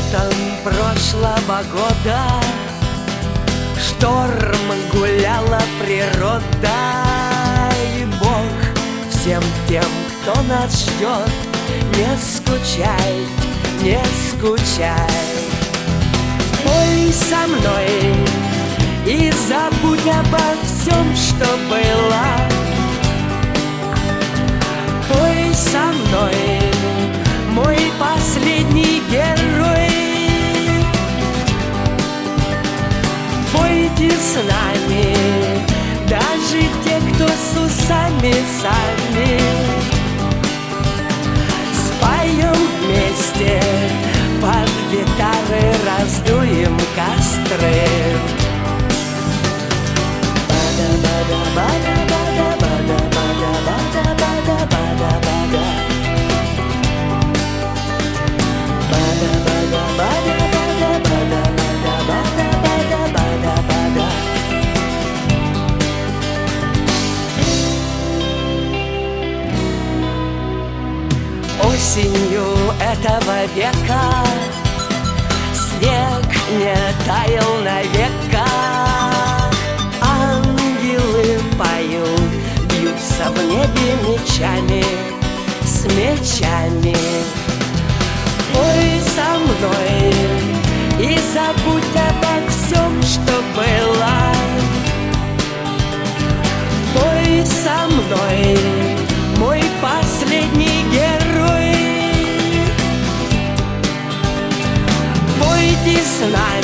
Летом прошлого года шторм гуляла природа, и Бог всем тем, кто нас ждет, не скучай, не скучай. Пой со мной и забудь обо всем, что было. Пой со мной, мой последний герой. Пойте с нами, даже те, кто с усами сами. Споем вместе, под гитары раздуем костры. Осенью этого века снег не таял навека. Ангелы поют, бьются в небе мечами, с мечами. Пой со мной и забудь обо всем, что было. Пой со мной, мой последний герой. Пойте с нами.